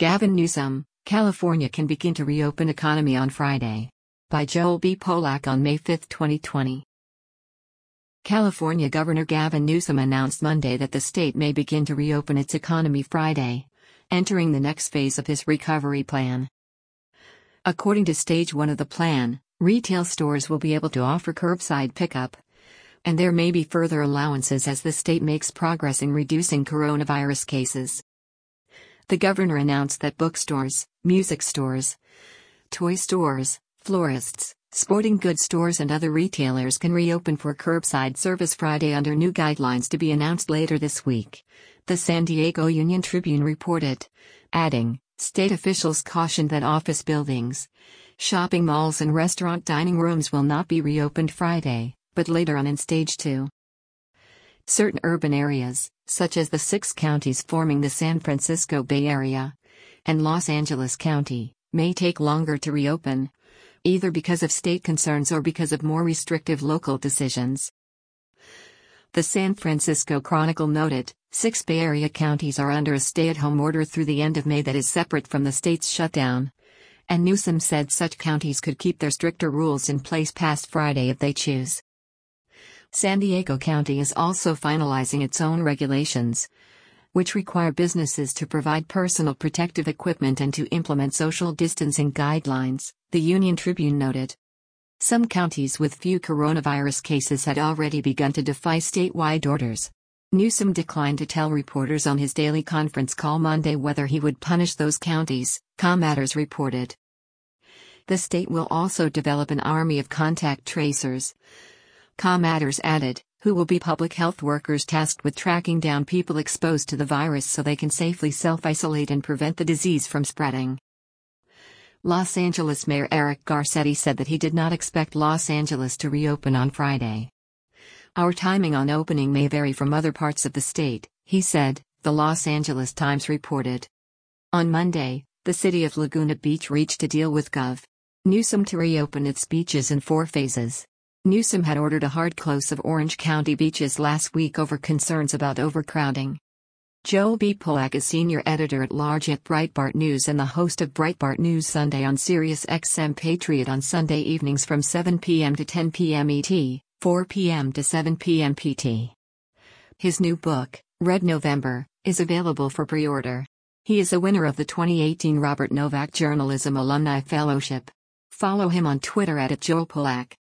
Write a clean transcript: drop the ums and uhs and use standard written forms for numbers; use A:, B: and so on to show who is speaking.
A: Gavin Newsom, California can begin to reopen economy on Friday. By Joel B. Polak on May 5, 2020. California Governor Gavin Newsom announced Monday that the state may begin to reopen its economy Friday, entering the next phase of his recovery plan. According to Stage 1 of the plan, retail stores will be able to offer curbside pickup, and there may be further allowances as the state makes progress in reducing coronavirus cases. The governor announced that bookstores, music stores, toy stores, florists, sporting goods stores and other retailers can reopen for curbside service Friday under new guidelines to be announced later this week, the San Diego Union Tribune reported, adding, state officials cautioned that office buildings, shopping malls and restaurant dining rooms will not be reopened Friday, but later on in Stage 2. Certain urban areas, such as the 6 counties forming the San Francisco Bay Area and Los Angeles County, may take longer to reopen, either because of state concerns or because of more restrictive local decisions. The San Francisco Chronicle noted, 6 Bay Area counties are under a stay-at-home order through the end of May that is separate from the state's shutdown, and Newsom said such counties could keep their stricter rules in place past Friday if they choose. San Diego County is also finalizing its own regulations, which require businesses to provide personal protective equipment and to implement social distancing guidelines, the Union Tribune noted. Some counties with few coronavirus cases had already begun to defy statewide orders. Newsom declined to tell reporters on his daily conference call Monday whether he would punish those counties, ComMatters reported. The state will also develop an army of contact tracers, ComMatters added, who will be public health workers tasked with tracking down people exposed to the virus so they can safely self-isolate and prevent the disease from spreading. Los Angeles Mayor Eric Garcetti said that he did not expect Los Angeles to reopen on Friday. Our timing on opening may vary from other parts of the state, he said, the Los Angeles Times reported. On Monday, the city of Laguna Beach reached a deal with Gov. Newsom to reopen its beaches in 4 phases. Newsom had ordered a hard close of Orange County beaches last week over concerns about overcrowding. Joel B. Polak is senior editor-at-large at Breitbart News and the host of Breitbart News Sunday on Sirius XM Patriot on Sunday evenings from 7 p.m. to 10 p.m. ET, 4 p.m. to 7 p.m. PT. His new book, Red November, is available for pre-order. He is a winner of the 2018 Robert Novak Journalism Alumni Fellowship. Follow him on Twitter @JoelPolak.